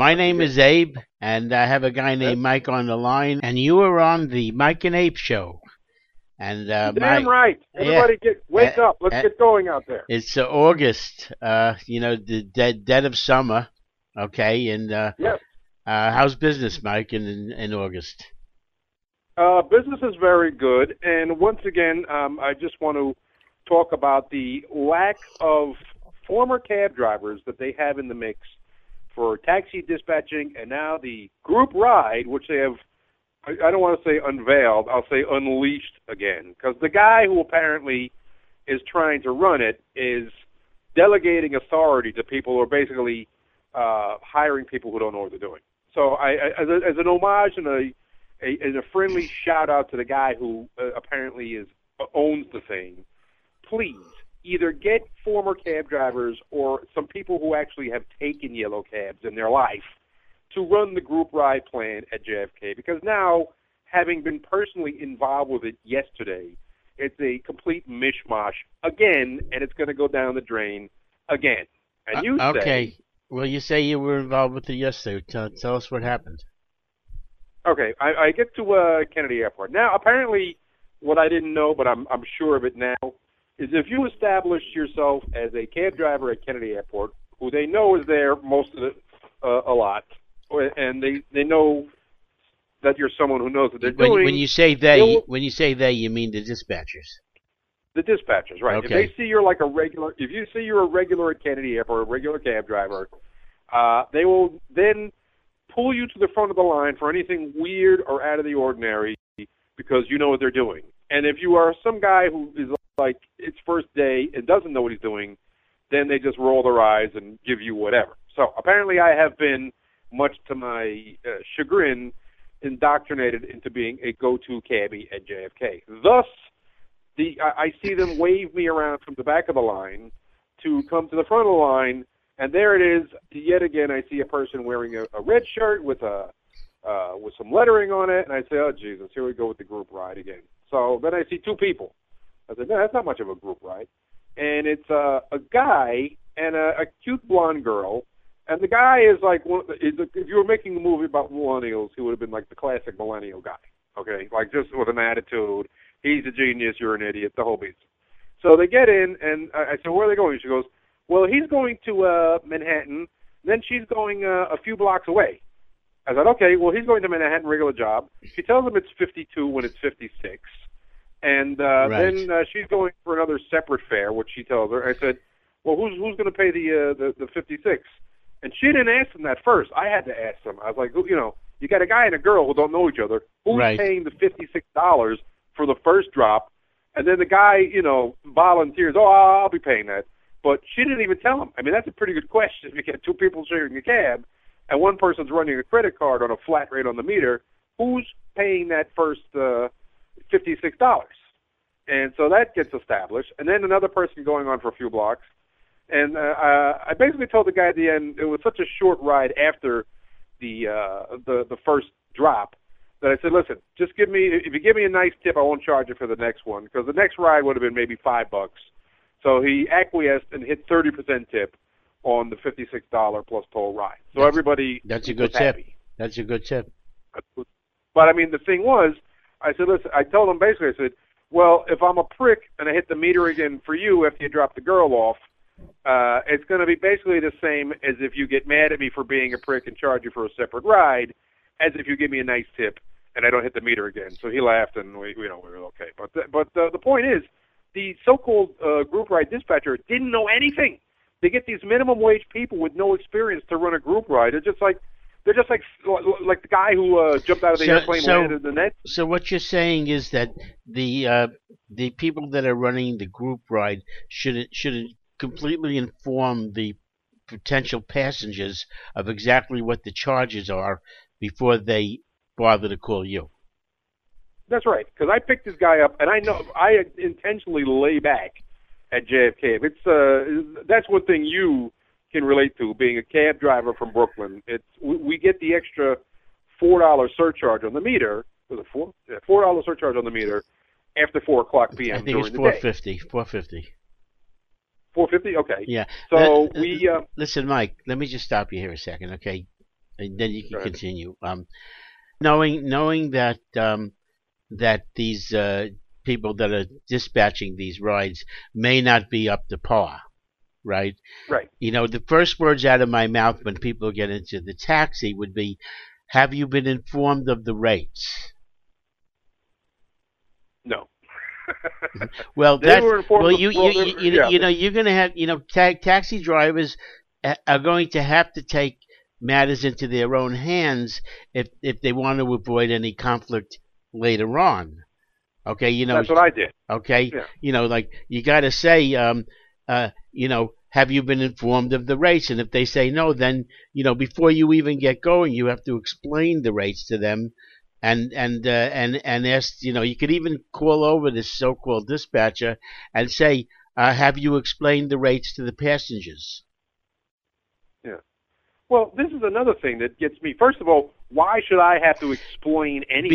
My name is Abe, and I have a guy named Mike on the line, and you are on the Mike and Abe show. And Damn right. Everybody wake up. Let's get going out there. It's August, the dead of summer, okay? And yes. How's business, Mike, in August? Business is very good, and once again, I just want to talk about the lack of former cab drivers that they have in the mix for taxi dispatching, and now the group ride, which they have, I don't want to say unveiled, I'll say unleashed again, because the guy who apparently is trying to run it is delegating authority to people who are basically hiring people who don't know what they're doing. So as an homage and a friendly shout-out to the guy who apparently owns the thing, please, either get former cab drivers or some people who actually have taken yellow cabs in their life to run the group ride plan at JFK, because now, having been personally involved with it yesterday, it's a complete mishmash again, and it's going to go down the drain again. And you okay. Well, you say you were involved with it yesterday. Tell us what happened. Okay, I get to Kennedy Airport. Now, apparently, what I didn't know, but I'm sure of it now, is if you establish yourself as a cab driver at Kennedy Airport, who they know is there most of it, a lot, and they know that you're someone who knows what they're doing. When you say they, you mean the dispatchers. The dispatchers, right? Okay. If they see you're like a regular, if you see you're a regular at Kennedy Airport, a regular cab driver, they will then pull you to the front of the line for anything weird or out of the ordinary because you know what they're doing. And if you are some guy who is like it's first day and doesn't know what he's doing, then they just roll their eyes and give you whatever. So apparently I have been, much to my chagrin, indoctrinated into being a go-to cabbie at JFK. Thus, I see them wave me around from the back of the line to come to the front of the line, and there it is. Yet again, I see a person wearing a red shirt with some lettering on it, and I say, oh, Jesus, here we go with the group ride again. So then I see two people. I said, no, that's not much of a group ride. And it's a guy and a cute blonde girl. And the guy is like, if you were making a movie about millennials, he would have been like the classic millennial guy, okay? Like just with an attitude. He's a genius, you're an idiot, the whole beat. So they get in, and I said, where are they going? She goes, well, he's going to Manhattan. Then she's going a few blocks away. I said, okay, well, he's going to Manhattan, regular job. She tells him it's 52 when it's 56. And then she's going for another separate fare, which she tells her. I said, well, who's going to pay the 56? And she didn't ask him that first. I had to ask him. I was like, you got a guy and a girl who don't know each other. Who's paying the $56 for the first drop? And then the guy, volunteers, oh, I'll be paying that. But she didn't even tell him. I mean, that's a pretty good question. If you get two people sharing a cab, and one person's running a credit card on a flat rate on the meter, who's paying that first $56? And so that gets established. And then another person going on for a few blocks. And I basically told the guy at the end, it was such a short ride after the first drop that I said, listen, if you give me a nice tip, I won't charge you for the next one, because the next ride would have been maybe $5. So he acquiesced and hit 30% tip on the $56 plus toll ride. So that's a good tip. That's a good tip. But I mean, the thing was, I said, listen, I told him basically, I said, well, if I'm a prick and I hit the meter again for you after you drop the girl off, it's going to be basically the same as if you get mad at me for being a prick and charge you for a separate ride, as if you give me a nice tip and I don't hit the meter again. So he laughed, and we were okay. But the point is, the so-called group ride dispatcher didn't know anything. They get these minimum wage people with no experience to run a group ride. They're just like the guy who jumped out of the airplane and landed in the net. So what you're saying is that the people that are running the group ride should completely inform the potential passengers of exactly what the charges are before they bother to call you. That's right, because I picked this guy up, and I know I intentionally lay back at JFK. That's one thing you can relate to, being a cab driver from Brooklyn. We get the extra $4 surcharge on the meter. Was it $4? Yeah, $4 surcharge on the meter after 4:00 p.m. I think during it's the day. $4.50. $4.50? Okay. Yeah. So Listen, Mike. Let me just stop you here a second, okay? and then you can Go ahead. continue. Knowing that that these people that are dispatching these rides may not be up to par, right? Right. The first words out of my mouth when people get into the taxi would be, "Have you been informed of the rates?" No. Well, They were informed. well, Yeah. you're going to have, taxi drivers are going to have to take matters into their own hands if they want to avoid any conflict later on. Okay, That's what I did. Okay, Yeah. like you got to say, have you been informed of the rates? And if they say no, then before you even get going, you have to explain the rates to them, and ask. You could even call over this so-called dispatcher and say, have you explained the rates to the passengers? Yeah. Well, this is another thing that gets me. First of all, why should I have to explain anything?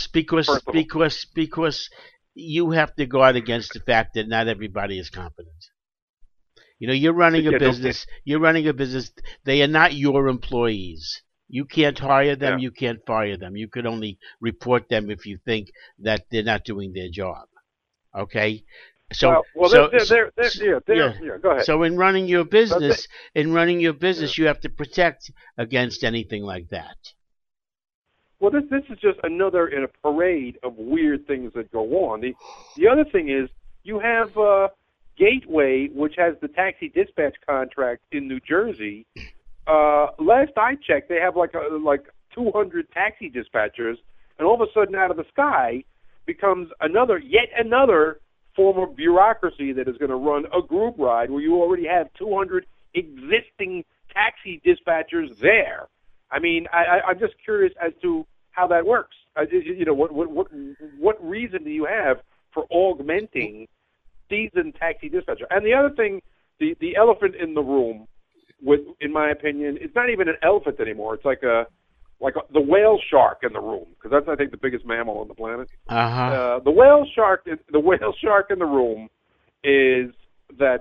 Because you have to guard against the fact that not everybody is competent. You're running a business. You're running a business. They are not your employees. You can't hire them. Yeah. You can't fire them. You could only report them if you think that they're not doing their job. Okay. So, Go ahead. So in running your business, you have to protect against anything like that. Well, this is just another in a parade of weird things that go on. The other thing is you have Gateway, which has the taxi dispatch contract in New Jersey. Last I checked, they have like 200 taxi dispatchers, and all of a sudden, out of the sky, becomes yet another form of bureaucracy that is going to run a group ride where you already have 200 existing taxi dispatchers there. I mean, I'm just curious as to how that works. What reason do you have for augmenting seasoned taxi dispatcher? And the other thing, the elephant in the room, in my opinion, it's not even an elephant anymore. It's like the whale shark in the room, because that's, I think, the biggest mammal on the planet. The whale shark in the room is that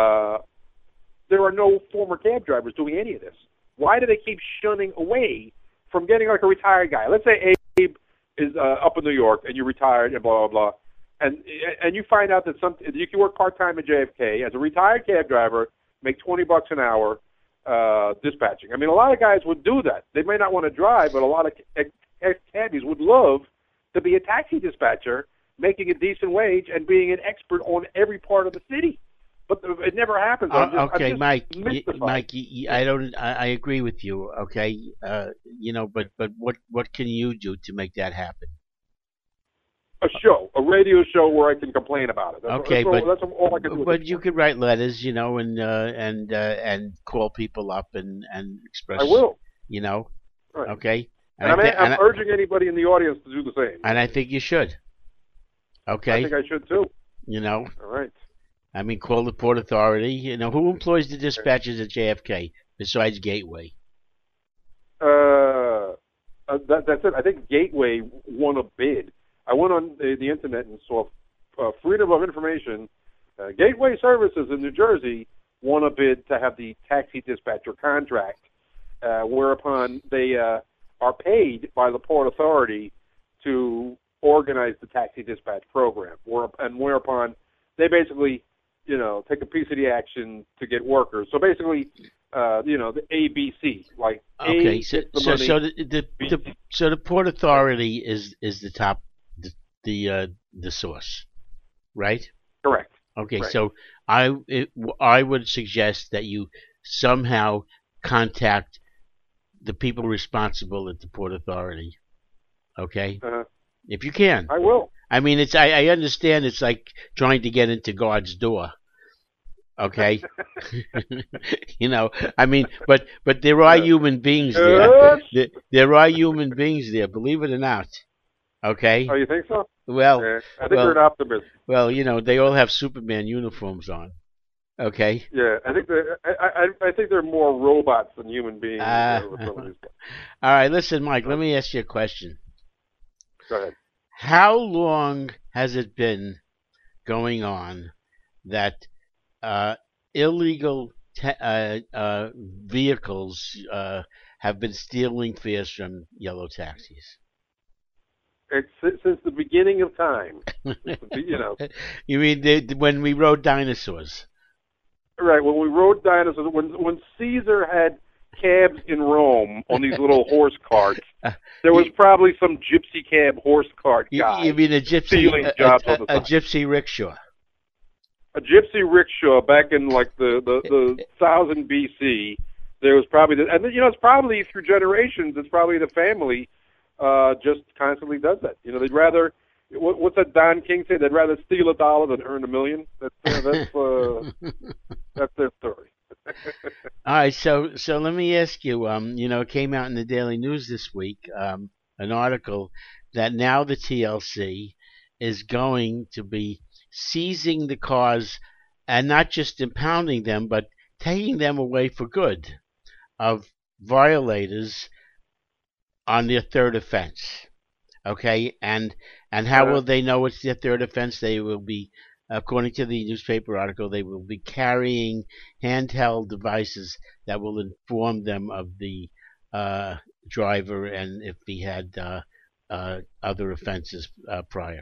there are no former cab drivers doing any of this. Why do they keep shunning away from getting like a retired guy? Let's say Abe is up in New York and you're retired and blah blah blah, and you find out that you can work part-time at JFK as a retired cab driver, make $20 an hour dispatching. I mean, a lot of guys would do that. They may not want to drive, but a lot of ex-cabbies would love to be a taxi dispatcher, making a decent wage and being an expert on every part of the city. But it never happens. Okay, Mike. I agree with you. Okay, but what can you do to make that happen? A radio show where I can complain about it. That's all I can do. But you could write letters, and call people up and express. I will. Right. Okay. And I'm urging anybody in the audience to do the same. And I think you should. Okay. I think I should too. All right. I mean, call the Port Authority. Who employs the dispatchers at JFK besides Gateway? That's it. I think Gateway won a bid. I went on the internet and saw Freedom of Information. Gateway Services in New Jersey won a bid to have the taxi dispatcher contract, whereupon they are paid by the Port Authority to organize the taxi dispatch program, whereupon they basically, take a piece of the action to get workers. So basically, the ABC, like okay. The So the Port Authority is the top, the source, right? Correct. Okay, right. So I would suggest that you somehow contact the people responsible at the Port Authority. Okay, if you can. I will. I mean, I understand it's like trying to get into God's door. Okay, I mean, but there are human beings there. There are human beings there, believe it or not. Okay. Oh, you think so? Well, I think you're an optimist. Well, they all have Superman uniforms on. Okay. Yeah, I think they're more robots than human beings. All right, listen, Mike. Let me ask you a question. Go ahead. How long has it been going on that illegal vehicles have been stealing fares from yellow taxis. It's since the beginning of time. You know. You mean when we rode dinosaurs? Right, when we rode dinosaurs, when Caesar had cabs in Rome on these little horse carts, there was probably some gypsy cab horse cart guy. You mean a gypsy, stealing jobs on the a gypsy rickshaw? A gypsy rickshaw back in like the 1000 BC. There was probably, and you know, it's probably through generations. It's probably the family just constantly does that. You know, they'd rather. What's that Don King say? They'd rather steal $1 than earn $1 million. That's their story. All right, so let me ask you. You know, it came out in the Daily News this week, an article that now the TLC is going to be seizing the cars and not just impounding them, but taking them away for good of violators on their third offense. Okay, and how will they know it's their third offense? They will be, according to the newspaper article, they will be carrying handheld devices that will inform them of the driver and if he had other offenses prior.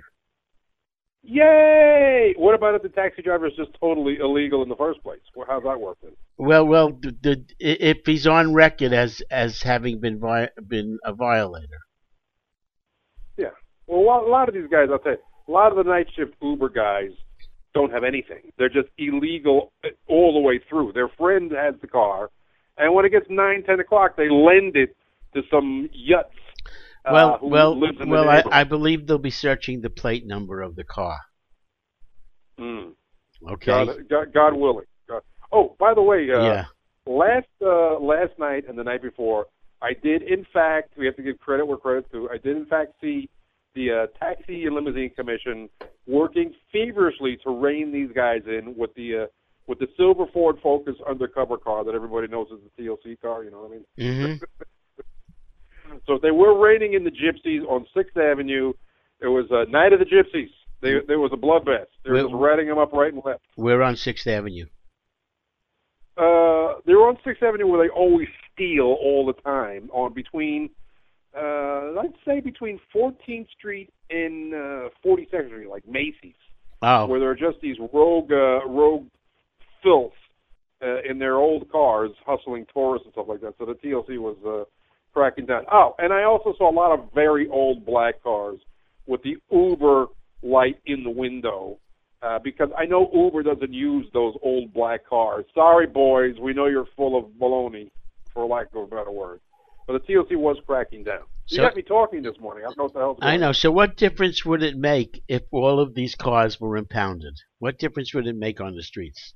Yay! What about if the taxi driver is just totally illegal in the first place? Well, how's that working? Well, if he's on record as having been a violator. Yeah. Well, a lot of these guys, I'll tell you, a lot of the night shift Uber guys don't have anything. They're just illegal all the way through. Their friend has the car, and when it gets 9, 10 o'clock, they lend it to some yutz. I believe they'll be searching the plate number of the car. Okay. God willing. Oh, by the way, yeah. Last night and the night before, I did, in fact, we have to give credit where credit's due, I did, in fact, see the Taxi and Limousine Commission working feverishly to rein these guys in with the silver Ford Focus undercover car that everybody knows is the TLC car, you know what I mean? Mm-hmm. So they were reining in the gypsies on 6th Avenue. It was a night of the gypsies. There was a bloodbath. They were just ratting them up right and left. We're on 6th Avenue. They were on 6th Avenue where they always steal all the time, between 14th Street and 42nd Street, like Macy's. Oh. Where there are just these rogue filth in their old cars hustling tourists and stuff like that. So the TLC was cracking down. Oh, and I also saw a lot of very old black cars with the Uber light in the window. Because I know Uber doesn't use those old black cars. Sorry, boys, we know you're full of baloney, for lack of a better word. But the TLC was cracking down. You got me talking this morning. I don't know what the hell's going on. I know. So what difference would it make if all of these cars were impounded? What difference would it make on the streets?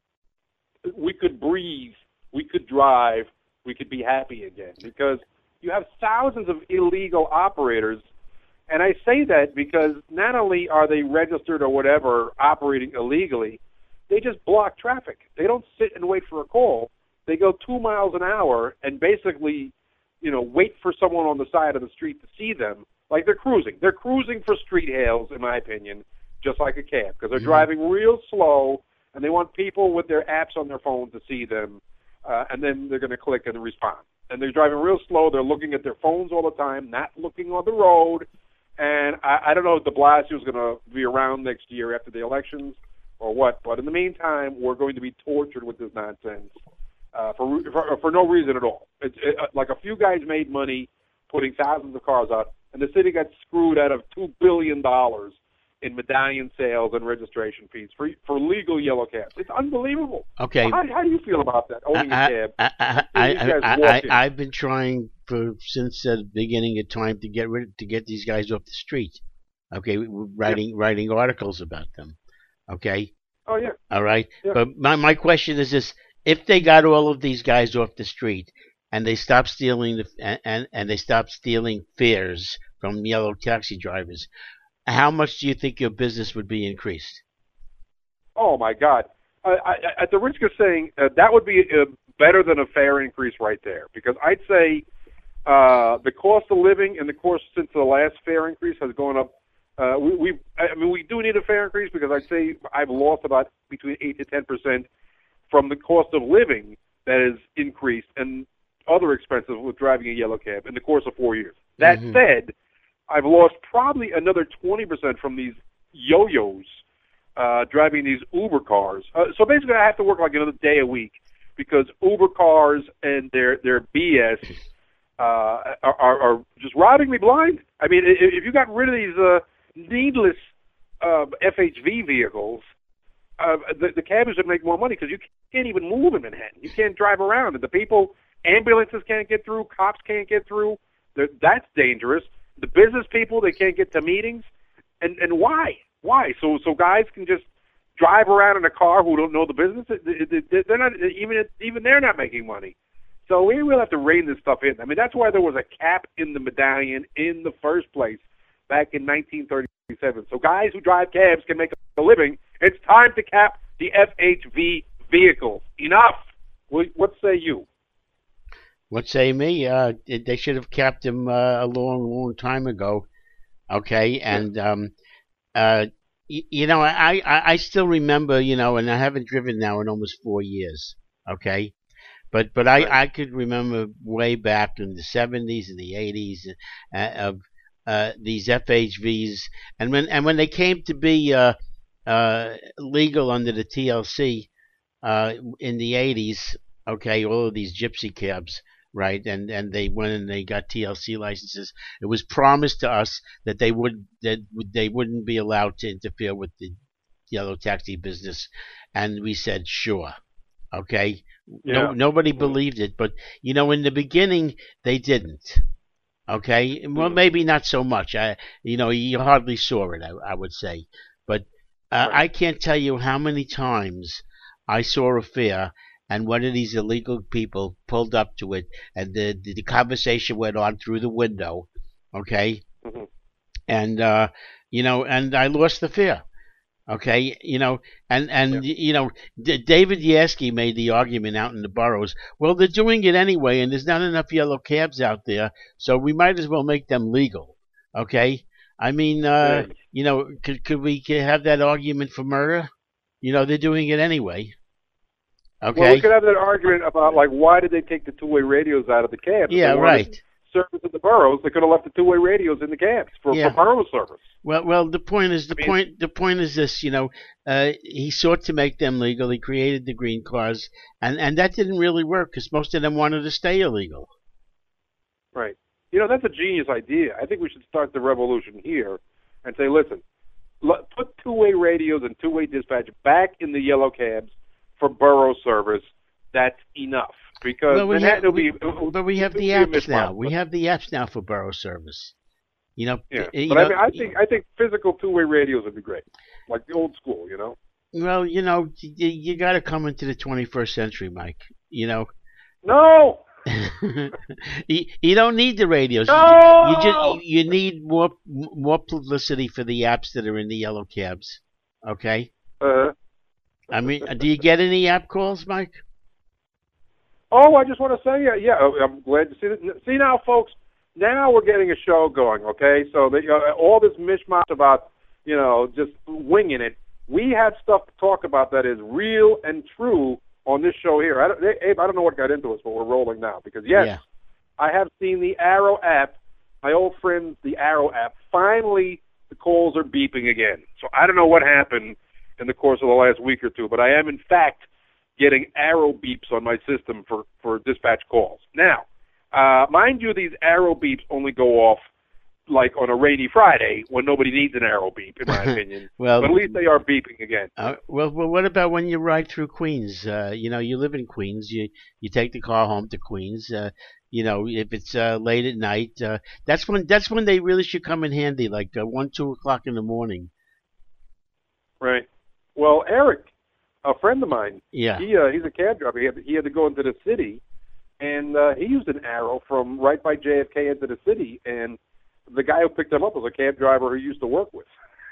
We could breathe. We could drive. We could be happy again. Because you have thousands of illegal operators. And I say that because not only are they registered or whatever operating illegally, they just block traffic. They don't sit and wait for a call. They go 2 miles an hour and basically, you know, wait for someone on the side of the street to see them. Like they're cruising. They're cruising for street hails, in my opinion, just like a cab, because they're driving real slow, and they want people with their apps on their phone to see them, and then they're going to click and respond. And they're driving real slow. They're looking at their phones all the time, not looking on the road. And I don't know if de Blasio is going to be around next year after the elections or what, but in the meantime, we're going to be tortured with this nonsense for no reason at all. It's like a few guys made money putting thousands of cars out, and the city got screwed out of $2 billion in medallion sales and registration fees for legal yellow cabs. It's unbelievable. Okay. Well, how do you feel about that, owning a cab? I've been trying since the beginning of time to get these guys off the street. Okay, writing articles about them. Okay. Oh yeah. All right. Yeah. But my question is this: if they got all of these guys off the street and they stopped stealing and they stopped stealing fares from yellow taxi drivers, how much do you think your business would be increased? Oh my God! At the risk of saying that would be better than a fare increase right there, because I'd say the cost of living and the cost since the last fare increase has gone up. We do need a fare increase because I'd say I've lost about between 8 to 10% from the cost of living that is increased, and other expenses with driving a yellow cab in the course of 4 years. That Mhm. said, I've lost probably another 20% from these yo-yos driving these Uber cars. So basically, I have to work like another day a week because Uber cars and their BS are just robbing me blind. I mean, if you got rid of these needless FHV vehicles, the cabbies would make more money because you can't even move in Manhattan. You can't drive around. And the people, ambulances can't get through, cops can't get through. That's dangerous. The business people, they can't get to meetings. And why? Why? So guys can just drive around in a car who don't know the business? They're not, even they're not making money. So we will have to rein this stuff in. I mean, that's why there was a cap in the medallion in the first place back in 1937. So guys who drive cabs can make a living. It's time to cap the FHV vehicles. Enough. What say you? What say me? They should have capped him a long time ago. Okay, and you know, I still remember, you know, and I haven't driven now in almost 4 years. Okay, but Right. I could remember way back in the 70s and the 80s of these FHVs, and when they came to be legal under the TLC in the 80s. Okay, all of these gypsy cabs, right? And they went and they got TLC licenses. It was promised to us that they wouldn't be allowed to interfere with the yellow taxi business, and we said sure. Okay, Yeah. nobody believed it, but you know, in the beginning they didn't. Okay, well, maybe not so much. You know, you hardly saw it. I would say, but Right. I can't tell you how many times I saw a fair and one of these illegal people pulled up to it, and the conversation went on through the window. Okay, Mm-hmm. and you know, and I lost the fair. Okay, you know, and Yeah. you know, David Yaski made the argument out in the boroughs. Well, they're doing it anyway, and there's not enough yellow cabs out there, so we might as well make them legal. Okay, I mean, Yeah. you know, could we have that argument for murder? You know, they're doing it anyway. Well, we Okay, could have that argument about, like, why did they take the two-way radios out of the cabs? If yeah, they wanted right. service in the boroughs, they could have left the two-way radios in the cabs for Yeah. borough service. Well, the point is I mean, the point is this. You know, he sought to make them legal. He created the green cars, and that didn't really work because most of them wanted to stay illegal. right. You know, that's a genius idea. I think we should start the revolution here and say, listen, put two-way radios and two-way dispatch back in the yellow cabs for borough service. That's enough. Because Well, Manhattan but we have the it'll be a apps now. mishmash, We have the apps now for borough service. You know, yeah. you But know. I mean, I think physical two-way radios would be great, like the old school. You know. Well, you know, you got to come into the 21st century, Mike. You know, No. you don't need the radios. No. You need more publicity for the apps that are in the yellow cabs. Okay. I mean, do you get any app calls, Mike? Oh, I just want to say, yeah, I'm glad to see that. See now, folks, now we're getting a show going, okay? So all this mishmash about, you know, just winging it, we have stuff to talk about that is real and true on this show here. Abe, I don't know what got into us, but we're rolling now. Because, yes, Yeah. I have seen the Arrow app, my old friends, the Arrow app. Finally, the calls are beeping again. So I don't know what happened in the course of the last week or two, but I am, in fact, getting Arrow beeps on my system for dispatch calls. Now, mind you, these Arrow beeps only go off like on a rainy Friday when nobody needs an Arrow beep, in my opinion. Well, but at least they are beeping again. well, what about when you ride through Queens? You know, you live in Queens. You take the car home to Queens. You know, if it's late at night, that's when they really should come in handy, like 1, 2 o'clock in the morning. Right. Well, Eric, a friend of mine, Yeah. he's a cab driver. He had to go into the city, and he used an Arrow from right by JFK into the city, and the guy who picked him up was a cab driver who he used to work with.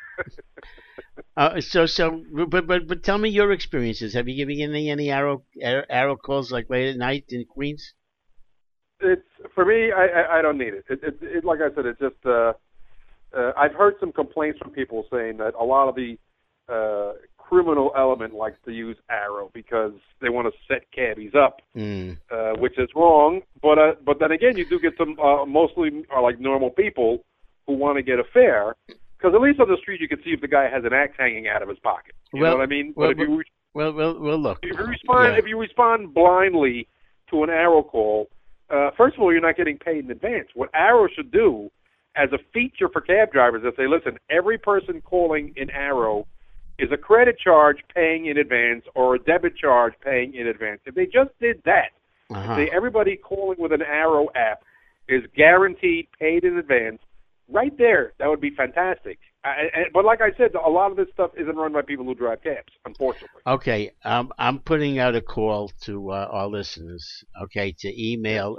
But tell me your experiences. Have you given any arrow calls like late at night in Queens? It's for me. I don't need it. It like I said, it's just. I've heard some complaints from people saying that a lot of the criminal element likes to use Arrow because they want to set cabbies up, which is wrong. But then again, you do get some mostly like normal people who want to get a fare, because at least on the street you can see if the guy has an axe hanging out of his pocket. You know what I mean? Well, but if you look. If you respond blindly to an Arrow call, first of all, you're not getting paid in advance. What Arrow should do as a feature for cab drivers is say, listen, every person calling in Arrow is a credit charge paying in advance or a debit charge paying in advance. If they just did that, everybody calling with an Arrow app is guaranteed paid in advance, right there, that would be fantastic. But like I said, a lot of this stuff isn't run by people who drive cabs, unfortunately. Okay, I'm putting out a call to our listeners, okay, to email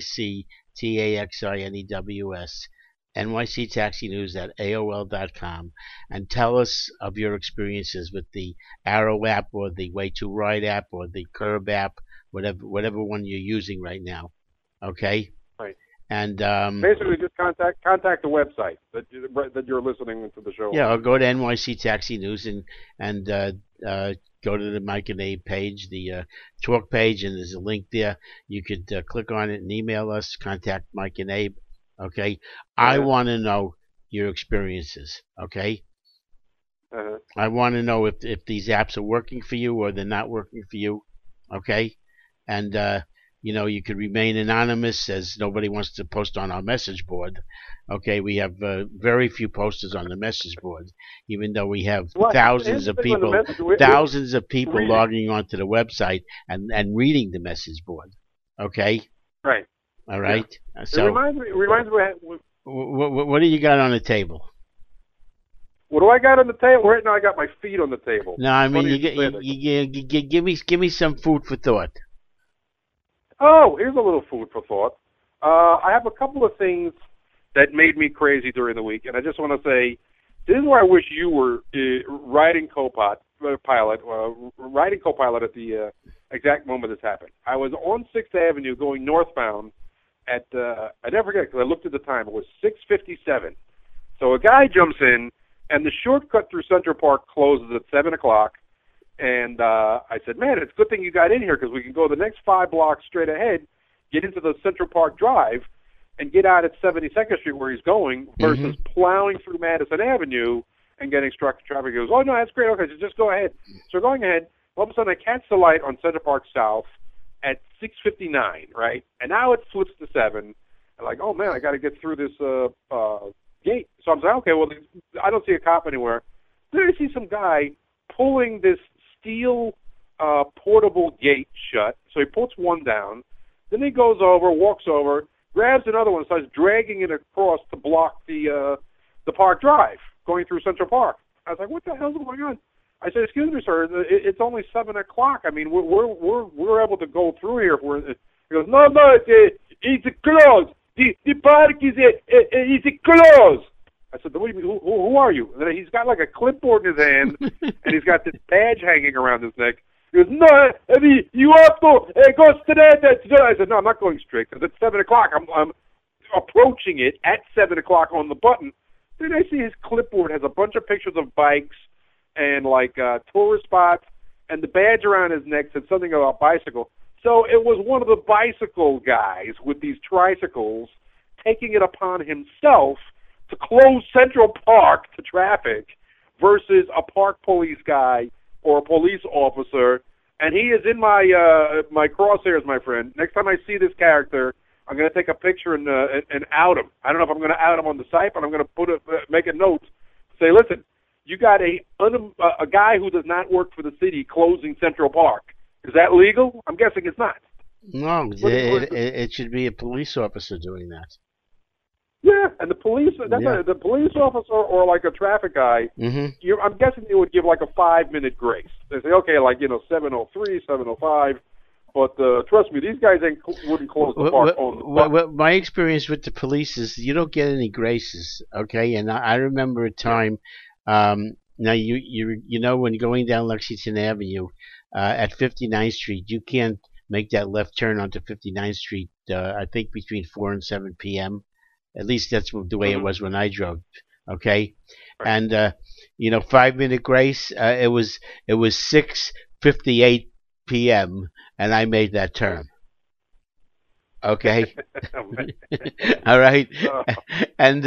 NYCTAXINEWS, NYCTaxiNews@AOL.com, and tell us of your experiences with the Arrow app or the Way to Ride app or the Curb app, whatever one you're using right now, okay? Right. And basically, just contact the website that you're listening to the show. Yeah, or go to NYC Taxi News and go to the Mike and Abe page, the talk page, and there's a link there. You could click on it and email us. Contact Mike and Abe. Okay, I want to know your experiences. Okay, I want to know if these apps are working for you or they're not working for you. Okay, and you could remain anonymous, as nobody wants to post on our message board. Okay, we have very few posters on the message board, even though we have thousands of people logging onto the website and reading the message board. Okay. Right. All right. Yeah. So it reminds me. What do you got on the table? What do I got on the table? Right now, I got my feet on the table. No, I mean, give me some food for thought. Oh, here's a little food for thought. I have a couple of things that made me crazy during the week, and I just want to say, this is where I wish you were riding co-pilot at the exact moment this happened. I was on 6th Avenue going northbound at, I never forget because I looked at the time, it was 6:57. So a guy jumps in, and the shortcut through Central Park closes at 7 o'clock. And I said, man, it's a good thing you got in here because we can go the next 5 blocks straight ahead, get into the Central Park Drive, and get out at 72nd Street where he's going versus plowing through Madison Avenue and getting struck in traffic. He goes, oh, no, that's great. Okay, so just go ahead. So going ahead, all of a sudden I catch the light on Central Park South at 6:59, right? And now it flips to 7. I'm like, oh, man, I got to get through this gate. So I'm like, okay, well, I don't see a cop anywhere. Then I see some guy pulling this steel portable gate shut. So he puts one down. Then he goes over, walks over, grabs another one, starts dragging it across to block the Park Drive going through Central Park. I was like, what the hell's going on? I said, excuse me, sir, it's only 7 o'clock. I mean, we're able to go through here. He goes, no, it's closed. The park is closed. I said, what do you mean, who are you? And then he's got like a clipboard in his hand, and he's got this badge hanging around his neck. He goes, no, you have to go straight. I said, no, I'm not going straight, because it's 7 o'clock. I'm approaching it at 7 o'clock on the button. Then I see his clipboard has a bunch of pictures of bikes and like tourist spots, and the badge around his neck said something about bicycle. So it was one of the bicycle guys with these tricycles taking it upon himself to close Central Park to traffic versus a park police guy or a police officer. And he is in my my crosshairs, my friend. Next time I see this character, I'm going to take a picture and out him. I don't know if I'm going to out him on the site, but I'm going to make a note. Say, listen, you got a guy who does not work for the city closing Central Park. Is that legal? I'm guessing it's not. No, it should be a police officer doing that. Yeah, and the police, the police officer or like a traffic guy, I'm guessing they would give like a 5-minute grace. They say, okay, like, 7:03, 7:05, but trust me, these guys wouldn't close the park on the button. Well, my experience with the police is you don't get any graces, okay? And I remember a time, now when going down Lexington Avenue at 59th Street, you can't make that left turn onto 59th Street, I think between 4 and 7 p.m., At least that's the way it was when I drove, okay? Right. And 5-minute grace. It was 6:58 p.m. and I made that turn. Okay. All right. Oh, And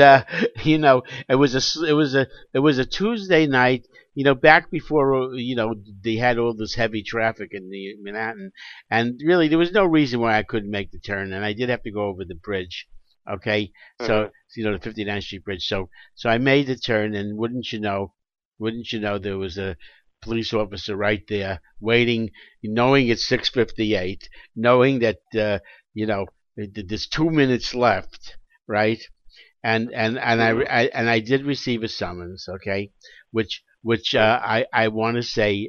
it was a Tuesday night, back before they had all this heavy traffic in the Manhattan, and really there was no reason why I couldn't make the turn, and I did have to go over the bridge. Okay. So, the 59th Street Bridge. So I made the turn, and wouldn't you know, there was a police officer right there waiting, knowing it's 6:58, knowing that there's 2 minutes left, right? And I did receive a summons, okay, which I want to say,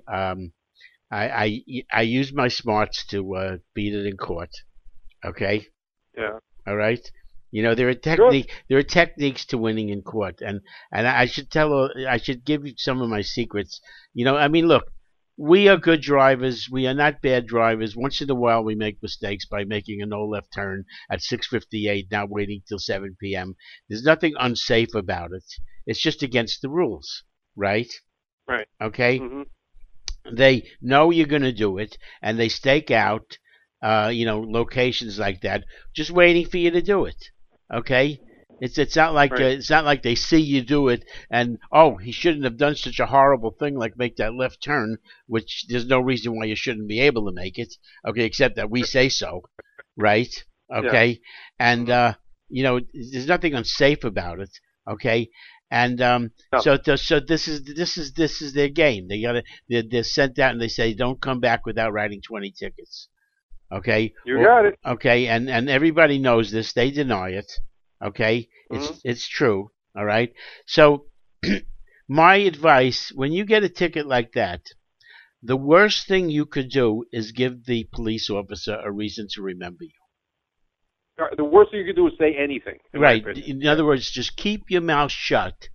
I used my smarts to beat it in court, okay. yeah. All right. There are Sure. techniques to winning in court, and I should give you some of my secrets. I mean, look, we are good drivers. We are not bad drivers. Once in a while, we make mistakes by making a no left turn at 6:58, not waiting till 7 p.m. There's nothing unsafe about it. It's just against the rules, right? Right. Okay. Hmm. They know you're going to do it, and they stake out, locations like that, just waiting for you to do it. Okay, it's not like Right. they see you do it and, oh, he shouldn't have done such a horrible thing like make that left turn, which there's no reason why you shouldn't be able to make it. Okay, except that we say so, right? Yeah. Okay, and there's nothing unsafe about it. Okay, and No. so this is their game. They're sent out and they say don't come back without writing 20 tickets. Okay. You got it. Okay, and everybody knows this. They deny it. Okay, Mhm. it's true. All right. So, my advice: when you get a ticket like that, the worst thing you could do is give the police officer a reason to remember you. The worst thing you could do is say anything. In my Right. opinion. In other words, just keep your mouth shut.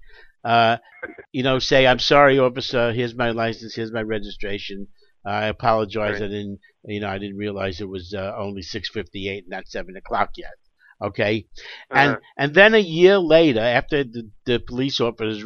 Say, I'm sorry, officer. Here's my license. Here's my registration. I apologize. Right. I didn't realize it was only 6:58, not 7 o'clock yet. Okay, Uh-huh. and then a year later, after the police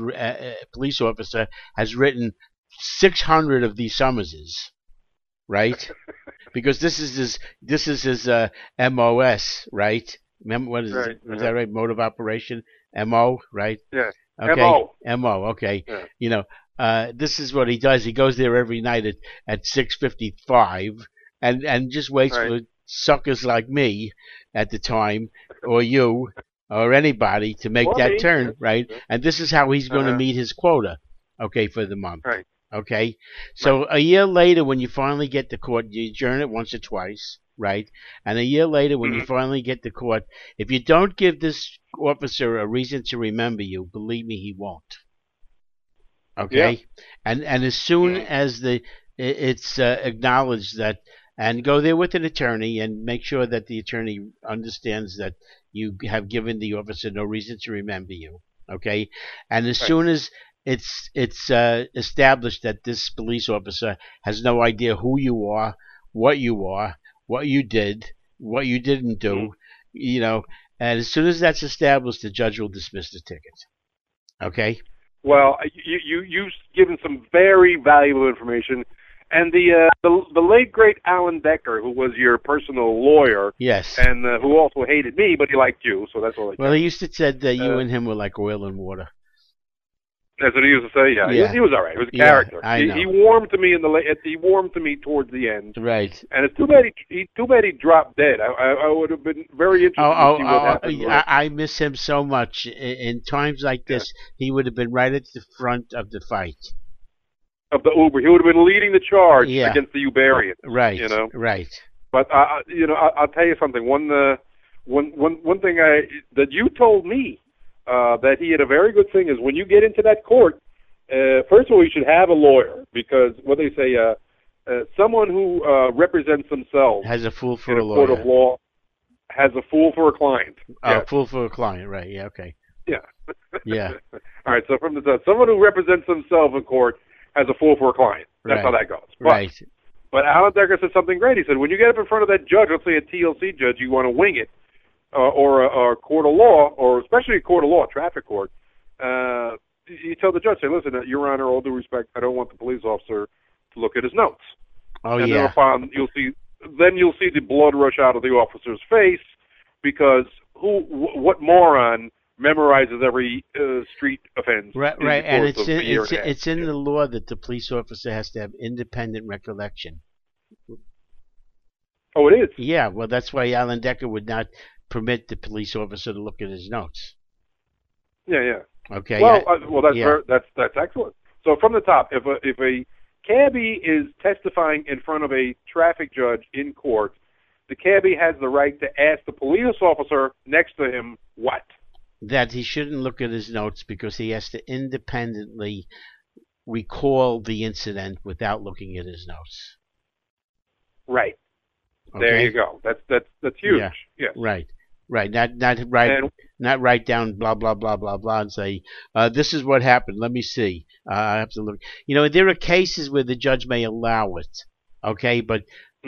officer has written 600 of these summonses, right? Because this is his MOS, right? Remember what is Right. is that right? Mode of operation, MO, right? Yeah. Okay, MO. MO. Okay, Yeah. this is what he does. He goes there every night at 6:55, and just waits Right. for suckers like me at the time, or you, or anybody to make Or that me. turn, Yeah. right? Yeah. And this is how he's going to Uh-huh. meet his quota, okay, for the month. Right. Okay, so a year later, when you finally get to court, you adjourn it once or twice, right? And a year later, when you Mhm. finally get to court, if you don't give this officer a reason to remember you, believe me, he won't. Okay, and as soon Mhm. as it's acknowledged that, and go there with an attorney and make sure that the attorney understands that you have given the officer no reason to remember you. Okay, and as Right. soon as it's established that this police officer has no idea who you are, what you did, what you didn't do, Mhm. and as soon as that's established, the judge will dismiss the ticket. Okay. Well, you've given some very valuable information, and the late great Alan Decker, who was your personal lawyer, Yes. and who also hated me, but he liked you, so that's all I Well, can. he used to said that you and him were like oil and water. That's what he used to say. Yeah, Yeah. He was all right. He was a Yeah, character. I know. He warmed to me he warmed to me towards the end, Right. and it's too bad he dropped dead. I would have been very interested to see what happened. with it. I miss him so much. In times like this, he would have been right at the front of the fight. Of the Uber, he would have been leading the charge Yeah. against the Uberians. Right. You know. Right. But I'll tell you something. One thing that you told me that he had a very good thing is when you get into that court. First of all, you should have a lawyer because what they say, someone who represents themselves Has a fool for in a a court lawyer. of law has a fool for a client. Oh, fool for a client. Right. Yeah. Okay. Yeah. Yeah. All right. So from the top, someone who represents themselves in court has a fool for a client. That's Right. how that goes. Right. But Alan Decker said something great. He said, when you get up in front of that judge, let's say a TLC judge, you want to wing it, or a court of law, or especially a court of law, traffic court, you tell the judge, say, listen, Your Honor, all due respect, I don't want the police officer to look at his notes. Oh, and yeah. Then you'll see the blood rush out of the officer's face, because what moron memorizes every street offense? Right, and it's in the law that the police officer has to have independent recollection. Oh, it is? Yeah, well, that's why Alan Decker would not permit the police officer to look at his notes. Yeah. Okay. Well, that's excellent. So from the top, if a cabbie is testifying in front of a traffic judge in court, the cabbie has the right to ask the police officer next to him what? That he shouldn't look at his notes because he has to independently recall the incident without looking at his notes. Right. Okay? There you go. That's huge. Yeah. Yes. Right. Not write down blah blah blah blah blah and say this is what happened. Let me see. I have to look. There are cases where the judge may allow it. Okay, but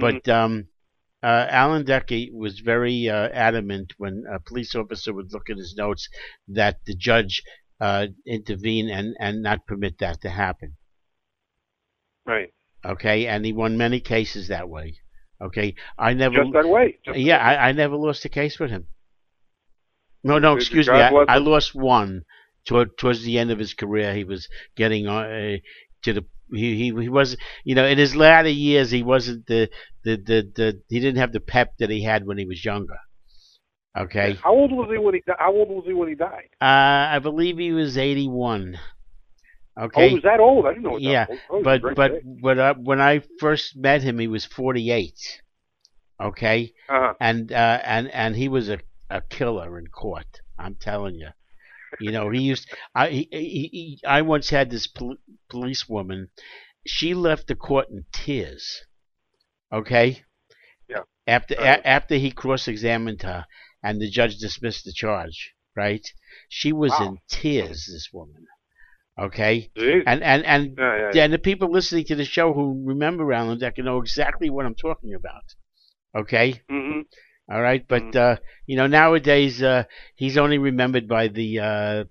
Alan Decker was very adamant when a police officer would look at his notes that the judge intervene and not permit that to happen. Right. Okay, and he won many cases that way. Okay, I never. Just that way. I never lost a case with him. No, excuse me. I lost one towards the end of his career. He was getting to the. He was, in his latter years, he wasn't he didn't have the pep that he had when he was younger. Okay. How old was he when he died? I believe he was 81. Okay. Oh, he was that old? I didn't know. Yeah, but when I first met him, he was 48. Okay. Uh-huh. And he was a killer in court. I'm telling you. He used. I once had this policewoman. She left the court in tears. Okay. Yeah. After he cross-examined her, and the judge dismissed the charge. Right. She was in tears. This woman. Okay. Jeez. And the people listening to the show who remember Alan Decker know exactly what I'm talking about. Okay. Mm-hmm. All right, but nowadays he's only remembered by the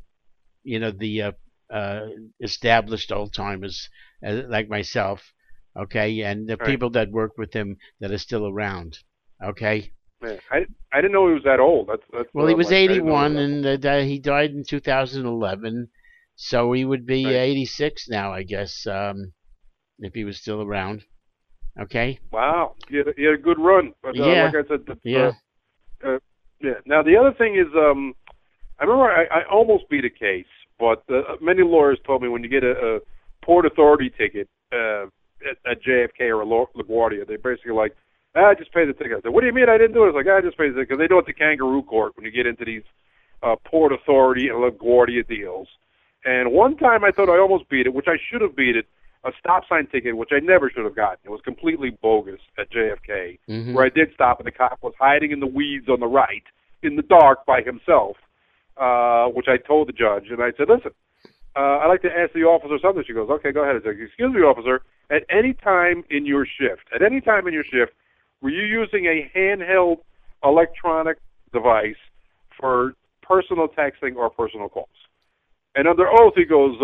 established old timers like myself, okay, and the people that work with him that are still around, okay. Man, I didn't know he was that old. That's well, he was 81, and he died in 2011, so he would be 86 now, I guess, if he was still around. Okay. Wow, he had a good run. But, yeah. Like I said, yeah. Now the other thing is, I remember I almost beat a case, but many lawyers told me when you get a Port Authority ticket at JFK or LaGuardia, they're basically like, just pay the ticket. I said, what do you mean I didn't do it? It's like, just pay the ticket, because they know it's a kangaroo court when you get into these Port Authority and LaGuardia deals. And one time I thought I almost beat it, which I should have beat it. A stop sign ticket, which I never should have gotten. It was completely bogus at JFK, where I did stop, and the cop was hiding in the weeds on the right, in the dark by himself, which I told the judge. And I said, listen, I'd like to ask the officer something. She goes, okay, go ahead. I said, excuse me, officer, at any time in your shift, were you using a handheld electronic device for personal texting or personal calls? And under oath, he goes,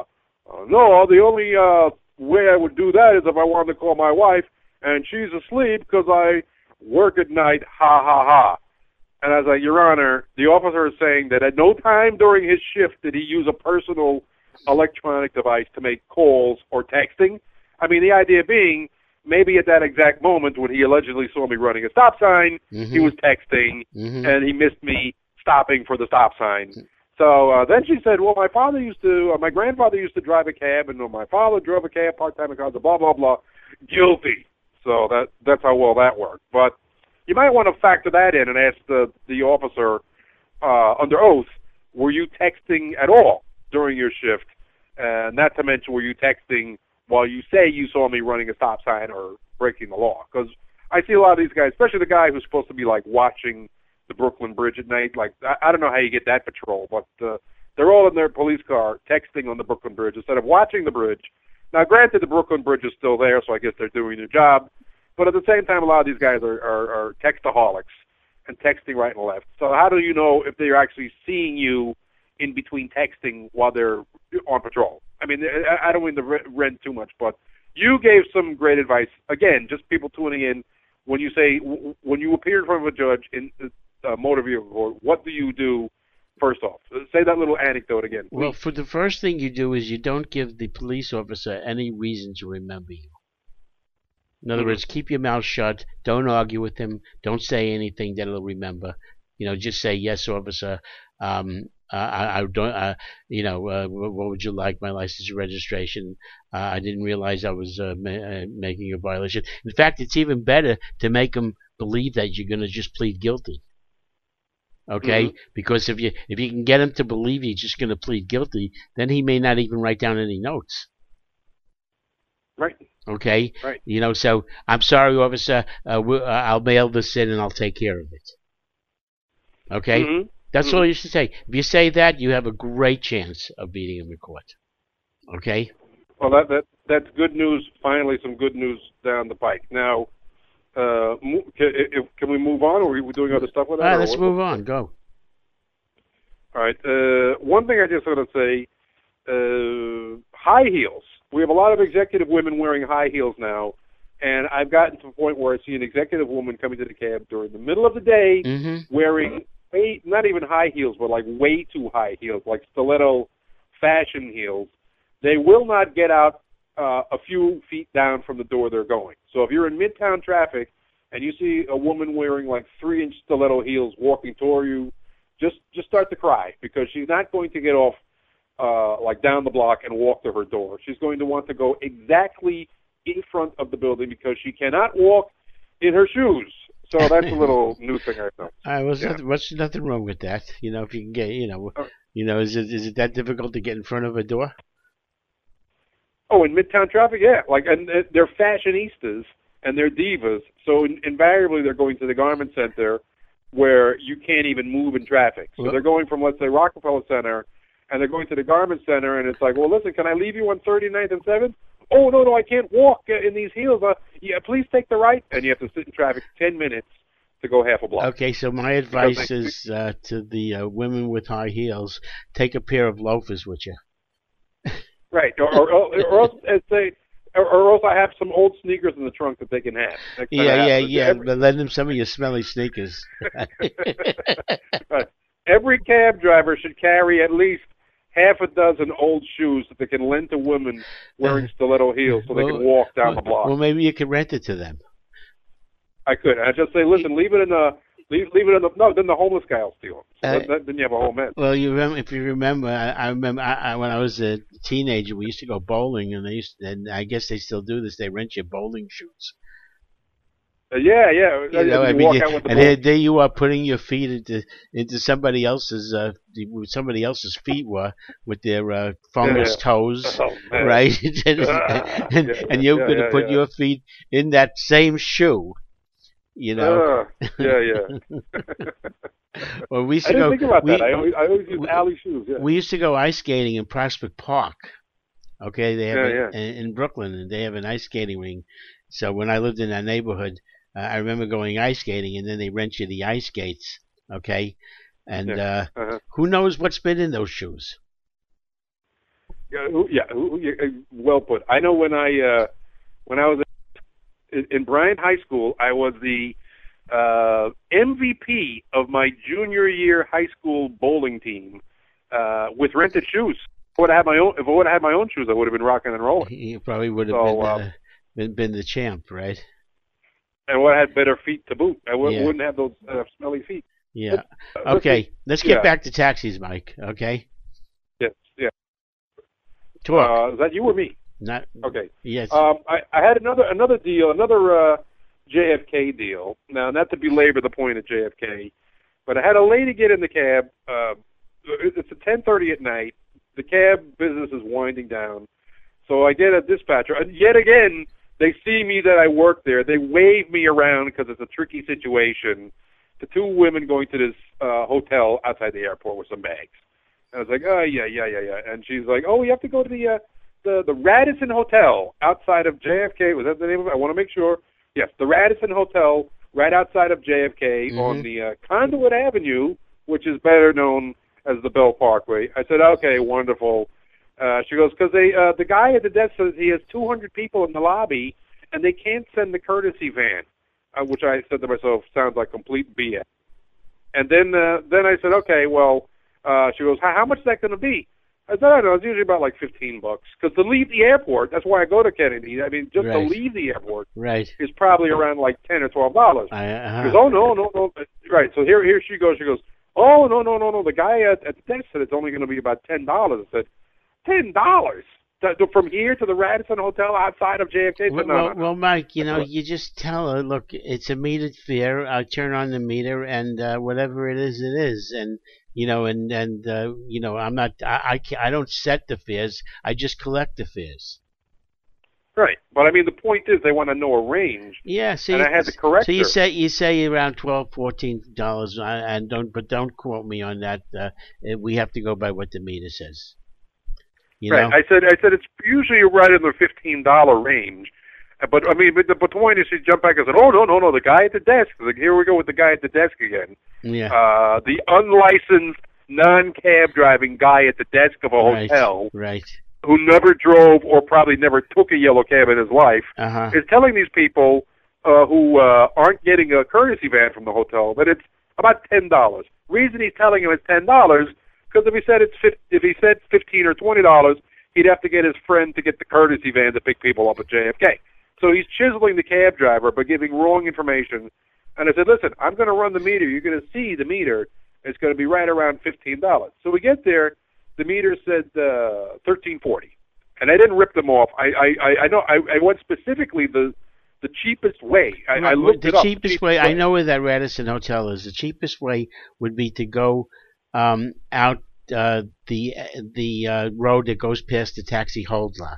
no, the only way I would do that is if I wanted to call my wife and she's asleep because I work at night, ha, ha, ha. And I was like, Your Honor, the officer is saying that at no time during his shift did he use a personal electronic device to make calls or texting. I mean, the idea being, maybe at that exact moment when he allegedly saw me running a stop sign, he was texting, and he missed me stopping for the stop sign. So then she said, well, my grandfather used to drive a cab, and my father drove a cab part-time in college, blah, blah, blah. Guilty. So that's how well that worked. But you might want to factor that in and ask the officer under oath, were you texting at all during your shift? Not to mention, were you texting while you say you saw me running a stop sign or breaking the law? Because I see a lot of these guys, especially the guy who's supposed to be, like, watching the Brooklyn Bridge at night. Like, I don't know how you get that patrol, but they're all in their police car texting on the Brooklyn Bridge instead of watching the bridge. Now, granted, the Brooklyn Bridge is still there, so I guess they're doing their job. But at the same time, a lot of these guys are textaholics and texting right and left. So how do you know if they're actually seeing you in between texting while they're on patrol. I mean, I don't mean to rent too much, but you gave some great advice. Again, just people tuning in, when you say, when you appear in front of a judge in a motor vehicle court, what do you do first off? Say that little anecdote again, please. Well, for the first thing you do is you don't give the police officer any reason to remember you. In other words, keep your mouth shut. Don't argue with him. Don't say anything that he'll remember. Just say, yes, officer. I don't. What would you like? My license and registration. I didn't realize I was making a violation. In fact, it's even better to make him believe that you're going to just plead guilty. Okay, because if you can get him to believe you're just going to plead guilty, then he may not even write down any notes. Right. Okay. Right. So I'm sorry, officer. I'll mail this in and I'll take care of it. Okay. That's all you should say. If you say that, you have a great chance of beating him in court. Okay. Well, that's good news. Finally, some good news down the pike. Now, can we move on, or are we doing other stuff with that? All right, let's move on. Go. All right. One thing I just want to say, high heels. We have a lot of executive women wearing high heels now, and I've gotten to the point where I see an executive woman coming to the cab during the middle of the day wearing not even high heels, but like way too high heels, like stiletto fashion heels. They will not get out a few feet down from the door they're going. So if you're in midtown traffic and you see a woman wearing like 3-inch stiletto heels walking toward you, just start to cry, because she's not going to get off like down the block and walk to her door. She's going to want to go exactly in front of the building because she cannot walk in her shoes. So that's a little new thing I know. All right, what's nothing wrong with that? If you can get, is it that difficult to get in front of a door? Oh, in midtown traffic, yeah. And they're fashionistas and they're divas, so invariably they're going to the garment center where you can't even move in traffic. So they're going from, let's say, Rockefeller Center, and they're going to the garment center, and it's like, well, listen, can I leave you on 39th and 7th? Oh, no, I can't walk in these heels. Yeah, please take the right. And you have to sit in traffic 10 minutes to go half a block. Okay, so my advice is to the women with high heels, take a pair of loafers with you. Right, or else I have some old sneakers in the trunk that they can have. Yeah. But lend them some of your smelly sneakers. Right. Every cab driver should carry at least half a dozen old shoes that they can lend to women wearing stiletto heels so they can walk down the block. Well, maybe you could rent it to them. I could. I just say, listen, leave it in the. No, then the homeless guy will steal them. So then you have a whole mess. Well, if you remember, I remember when I was a teenager, we used to go bowling, and I guess they still do this. They rent you bowling shoes. Yeah. There you are putting your feet into somebody else's feet were with their fungus toes, right? and you're going to put your feet in that same shoe. Yeah. Well, we used to go. Think about that. I always use alley shoes. Yeah. We used to go ice skating in Prospect Park. Okay, they have in Brooklyn, and they have an ice skating ring. So when I lived in that neighborhood, I remember going ice skating, and then they rent you the ice skates. Okay, and who knows what's been in those shoes? Well put. I know when I was in Bryant High School, I was the MVP of my junior year high school bowling team with rented shoes. If I would have had my own shoes, I would have been rocking and rolling. You probably would have been the champ, right? And would have had better feet to boot. I wouldn't have those smelly feet. Yeah. Okay. Let's get back to taxis, Mike. Okay. Yes. Yeah. Talk. Is that you or me? Not. Okay. Yes. I had another deal, another JFK deal. Now, not to belabor the point of JFK, but I had a lady get in the cab. It's at 10:30 at night. The cab business is winding down, so I get a dispatcher. And yet again, they see me that I work there. They wave me around because it's a tricky situation. The two women going to this hotel outside the airport with some bags. And I was like, oh yeah. And she's like, oh, we have to go to the Radisson Hotel outside of JFK. Was that the name of it? I want to make sure. Yes, the Radisson Hotel right outside of JFK on the Conduit Avenue, which is better known as the Bell Parkway. I said, okay, wonderful. She goes, because the guy at the desk says he has 200 people in the lobby, and they can't send the courtesy van, which I said to myself, sounds like complete BS. And then I said, okay, well, she goes, how much is that going to be? I said, I don't know, it's usually about like $15. Because to leave the airport, that's why I go to Kennedy. I mean, just to leave the airport is probably around like $10 or $12. She goes, oh, no. Right, so here she goes. She goes, oh, no. The guy at the desk said it's only going to be about $10. I said, $10? From here to the Radisson Hotel outside of JFK? Well, Mike, you just tell her, look, it's a metered fare. I'll turn on the meter, and whatever it is, it is. And I'm not. I don't set the fares. I just collect the fares. Right, but I mean, the point is they want to know a range. Yeah, see, and I had to correct her. So you say around $12-14, and don't quote me on that. We have to go by what the meter says. Right. I said it's usually right in the $15 range, but I mean, but the point is, she jumped back and said, "Oh no, the guy at the desk." Like, here we go with the guy at the desk again. Yeah. The unlicensed non-cab driving guy at the desk of a hotel, right, who never drove or probably never took a yellow cab in his life, is telling these people who aren't getting a courtesy van from the hotel that it's about $10. Reason he's telling him it's $10. Because if he said $15 or $20, he'd have to get his friend to get the courtesy van to pick people up at JFK. So he's chiseling the cab driver by giving wrong information. And I said, listen, I'm going to run the meter. You're going to see the meter. It's going to be right around $15. So we get there. The meter said $13.40, and I didn't rip them off. I know I went specifically the cheapest way. I looked it up. The cheapest way. I know where that Radisson Hotel is. The cheapest way would be to go out the road that goes past the taxi hold lot.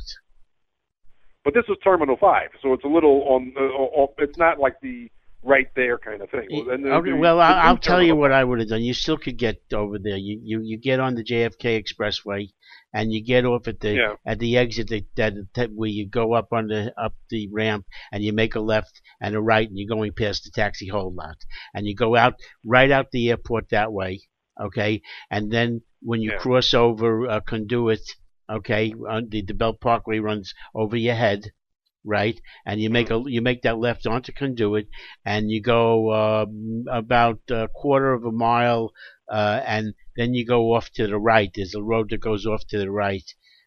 But this was Terminal 5, so it's a little it's not like the right there kind of thing. Well, I'll tell you what I would have done. You still could get over there. You get on the JFK Expressway, and you get off at the exit that where you go up the ramp, and you make a left and a right, and you're going past the taxi hold lot, and you go right out the airport that way. Okay, and then when you cross over Conduit, okay, the Bell Parkway runs over your head, right? And you make that left onto Conduit, and you go about a quarter of a mile, and then you go off to the right. There's a road that goes off to the right.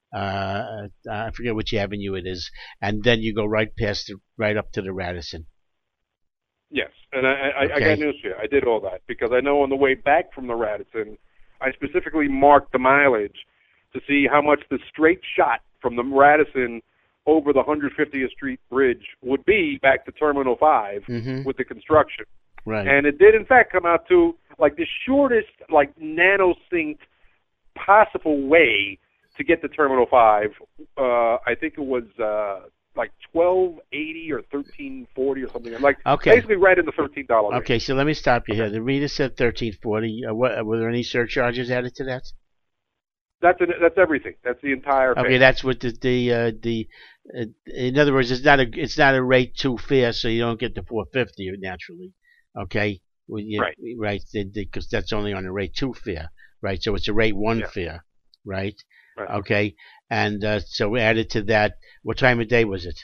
I forget which avenue it is, and then you go right up to the Radisson. Yes, and I got news for you. I did all that because I know on the way back from the Radisson, I specifically marked the mileage to see how much the straight shot from the Radisson over the 150th Street Bridge would be back to Terminal 5 with the construction. Right. And it did, in fact, come out to like the shortest, like nano-synced possible way to get to Terminal 5. I think it was like $12.80 or $13.40 or something. Like basically right in the $13 range. Okay, so let me stop you here. The reader said $13.40. Were there any surcharges added to that? That's everything. That's the entire fare. Okay, that's what the in other words, it's not a rate 2 fare, so you don't get the $4.50 naturally. Okay, right, because that's only on a rate 2 fare, right? So it's a rate 1 fare, right? Right. Okay, and so we added to that. What time of day was it?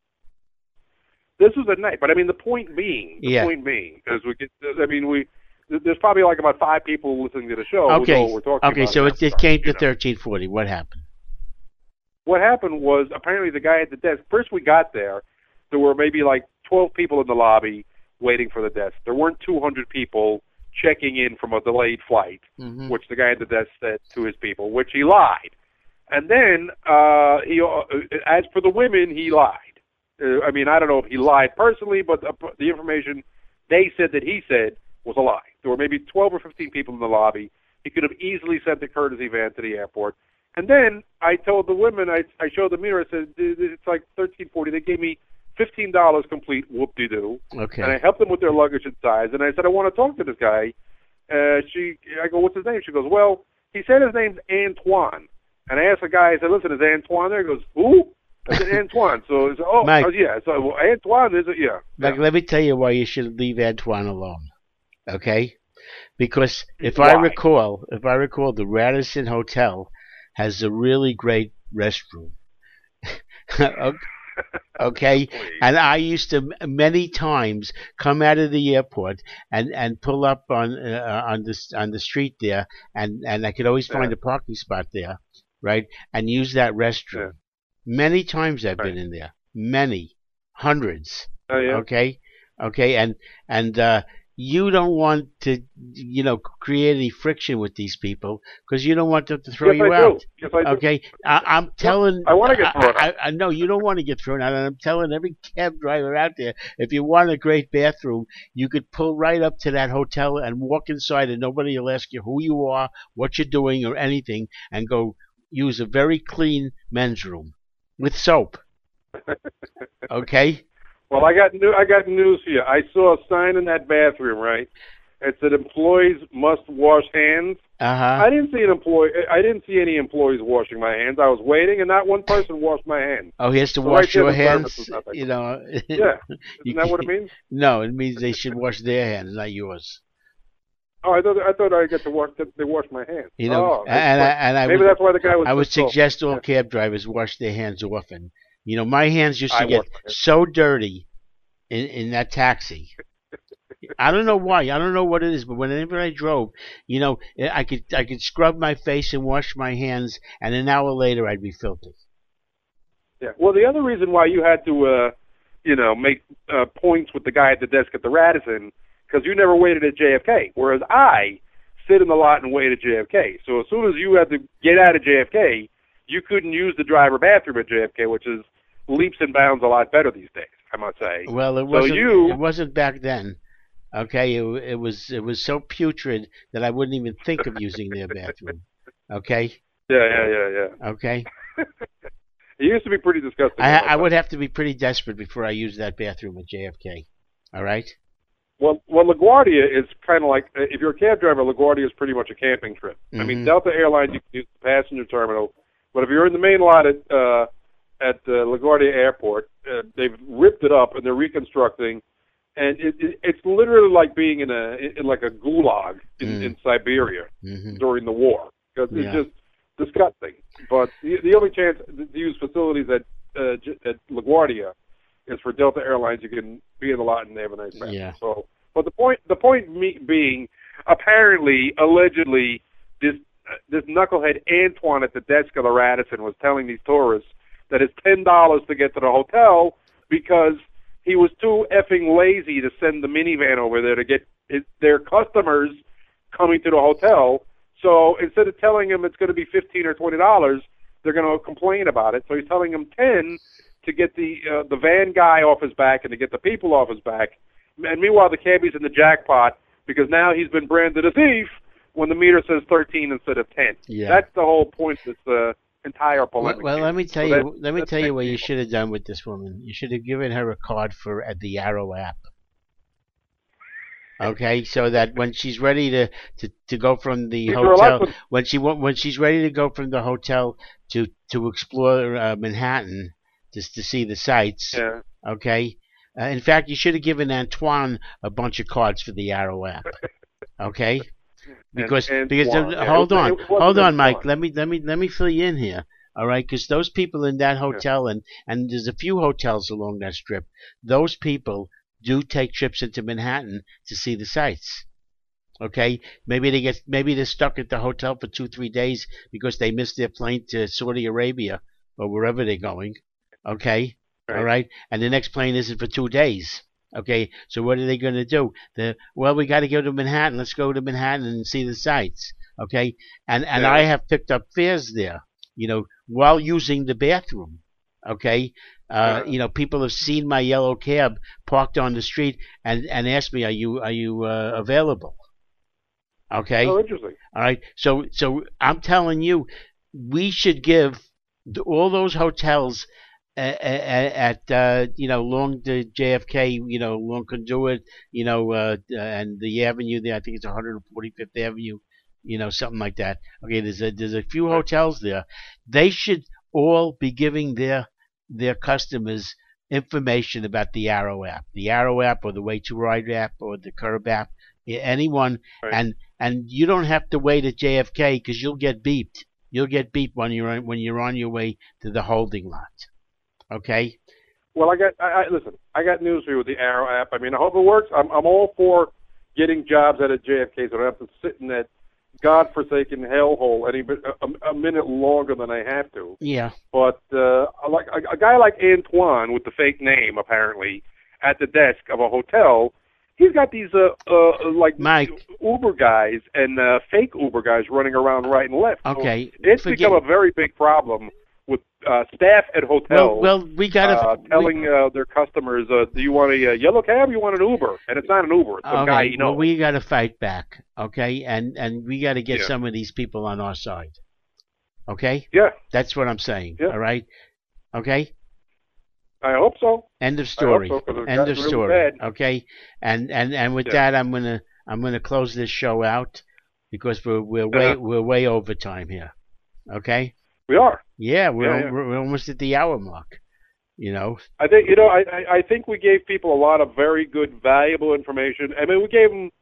This was at night, but I mean the point being, as we get, I mean there's probably like about 5 people listening to the show. Okay, who know what we're talking about so it came to $13.40. What happened? What happened was apparently the guy at the desk. First we got there were maybe like 12 people in the lobby waiting for the desk. There weren't 200 people checking in from a delayed flight, which the guy at the desk said to his people, which he lied. And then, as for the women, he lied. I mean, I don't know if he lied personally, but the information they said that he said was a lie. There were maybe 12 or 15 people in the lobby. He could have easily sent the courtesy van to the airport. And then I told the women, I showed the mirror, I said, it's like $13.40. They gave me $15 complete, whoop-de-doo. Okay. And I helped them with their luggage and size. And I said, I want to talk to this guy. I go, what's his name? She goes, well, he said his name's Antoine. And I asked the guy, I said, listen, is Antoine there? He goes, who? I said, Antoine. So, Mike, yeah. So, Antoine is it? Yeah. Mike, let me tell you why you should leave Antoine alone. Okay? Because if Why? if I recall, the Radisson Hotel has a really great restroom. Okay, Please. and I used to many times come out of the airport and pull up on the street there, and I could always Yeah. find a parking spot there, right, and use that Yeah. restroom. Many times I've been Right. in there, many, hundreds. Oh yeah. Okay, okay, and you don't want to, create any friction with these people because you don't want them to throw Yes, I you do. out. Yes, I do. Okay, I'm telling. I want to get thrown out. I know you don't want to get thrown out, and I'm telling every cab driver out there: if you want a great bathroom, you could pull right up to that hotel and walk inside, and nobody will ask you who you are, what you're doing, or anything, and go use a very clean men's room with soap. Okay. Well, I got news for you. I saw a sign in that bathroom, right? It said employees must wash hands. Uh-huh. I didn't see any employees washing my hands. I was waiting, and not one person washed my hands. Oh, he has to So wash right there, your the service hands. was nothing. Yeah. Isn't that what it means? No, it means they should wash their hands, not yours. Oh, I thought I get to wash. They wash my hands. Oh, maybe that's why the guy was. I would pissed off. suggest all cab drivers wash their hands often. My hands used to I get wash my hands. so dirty in that taxi. I don't know why. I don't know what it is, but whenever I drove, I could scrub my face and wash my hands, and an hour later I'd be filthy. Yeah. Well, the other reason why you had to, make points with the guy at the desk at the Radisson, because you never waited at JFK, whereas I sit in the lot and wait at JFK. So as soon as you had to get out of JFK, you couldn't use the driver bathroom at JFK, which is leaps and bounds a lot better these days, I must say. Well, it wasn't back then. Okay, it was so putrid that I wouldn't even think of using their bathroom. Okay. Yeah. Okay. It used to be pretty disgusting. I would have to be pretty desperate before I use that bathroom at JFK. All right. Well, LaGuardia is kind of like, if you're a cab driver, LaGuardia is pretty much a camping trip. Mm-hmm. I mean, Delta Airlines, you can use the passenger terminal, but if you're in the main lot at LaGuardia Airport, they've ripped it up and they're reconstructing, and it's literally like being in like a gulag in Siberia during the war, because it's just disgusting. But the only chance to use facilities at LaGuardia is for Delta Airlines. You can be in the lot and they have a nice bathroom. Yeah. So, but the point being, apparently, allegedly, this knucklehead Antoine at the desk of the Radisson was telling these tourists that it's $10 to get to the hotel because he was too effing lazy to send the minivan over there to get their customers coming to the hotel. So instead of telling them it's going to be $15 or $20, they're going to complain about it. So he's telling them $10 to get the van guy off his back and to get the people off his back. And meanwhile, the cabbie's in the jackpot because now he's been branded a thief when the meter says 13 instead of 10. Yeah. That's the whole point of this entire polemic. Well, let me tell you what you should have done with this woman. You should have given her a card for the Arrow app. Okay, so that when she's ready to go from the hotel, when she's ready to go from the hotel to explore Manhattan, just to see the sights. Yeah. Okay. In fact, you should have given Antoine a bunch of cards for the Arrow app. Okay. Because hold on, Mike. Let me fill you in here. All right, because those people in that hotel and there's a few hotels along that strip. Those people do take trips into Manhattan to see the sights. Okay, maybe they're stuck at the hotel for 2-3 days because they missed their plane to Saudi Arabia or wherever they're going. Okay, all right, and the next plane isn't for 2 days. Okay, so what are they going to do? We got to go to Manhattan. Let's go to Manhattan and see the sights. Okay, and I have picked up fares there, while using the bathroom. Okay, people have seen my yellow cab parked on the street and asked me, "Are you available?" Okay. Oh, interesting. All right. So I'm telling you, we should give all those hotels at along the JFK, along Conduit, and the avenue there. I think it's 145th Avenue, something like that. Okay, there's a few hotels there. They should all be giving their customers information about the Arrow app or the Way to Ride app or the Curb app. Anyone, Right. and you don't have to wait at JFK because you'll get beeped. You'll get beeped when you're on your way to the holding lot. Okay. Well, listen. I got news for you with the Arrow app. I mean, I hope it works. I'm all for getting jobs out of JFK, so I don't have to sit in that godforsaken hellhole a minute longer than I have to. Yeah. But like a guy like Antoine with the fake name, apparently, at the desk of a hotel, he's got these like Mike. Uber guys and fake Uber guys running around right and left. Okay. So it's become a very big problem with staff at hotels. Well, we gotta telling their customers, do you want a yellow cab or you want an Uber? And it's not an Uber; it's some guy you know. Well, we gotta fight back, okay? And we gotta get Yeah. some of these people on our side, okay? Yeah, That's what I'm saying. Yeah. All right, okay. I hope so. End of story. I hope so, 'cause it End got of really story. bad. Okay, and with Yeah. that, I'm gonna close this show out because we're way over time here. Okay. We are. Yeah, Yeah. we're almost at the hour mark. You know. I think I think we gave people a lot of very good, valuable information. I mean, we gave them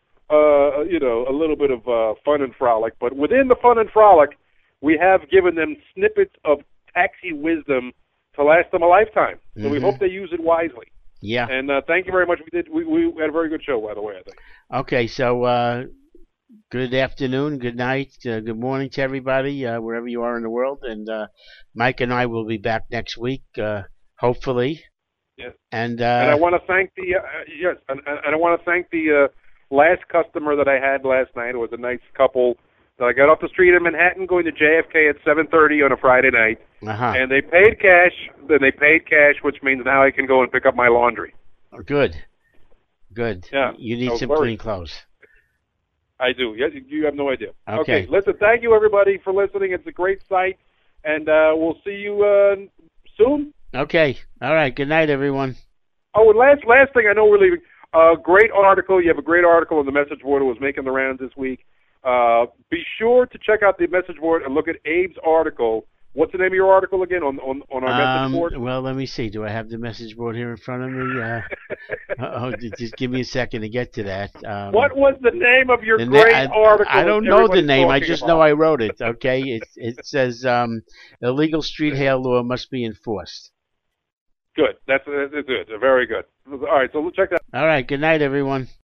a little bit of fun and frolic, but within the fun and frolic, we have given them snippets of taxi wisdom to last them a lifetime. So we hope they use it wisely. Yeah. And thank you very much. We had a very good show, by the way, I think. Okay, so good afternoon, good night, good morning to everybody, wherever you are in the world. And Mike and I will be back next week, hopefully. Yes. And I want to thank the and I want to thank the last customer that I had last night. It was a nice couple that I got off the street in Manhattan going to JFK at 7:30 on a Friday night, and they paid cash. Then they paid cash, which means now I can go and pick up my laundry. Good. Yeah. You need some clean clothes. I do. Yeah, you have no idea. Okay. Listen, thank you everybody for listening. It's a great site, and we'll see you soon. Okay. All right. Good night, everyone. Oh, and last thing, I know we're leaving. Great article. You have a great article on the message board. It was making the rounds this week. Be sure to check out the message board and look at Abe's article. What's the name of your article again on our message board? Well, let me see. Do I have the message board here in front of me? Just give me a second to get to that. What was the name of your great article? I don't know the name. I just know I wrote it. Okay. It says illegal street hail law must be enforced. Good. That's good. Very good. All right. So check that. All right. Good night, everyone.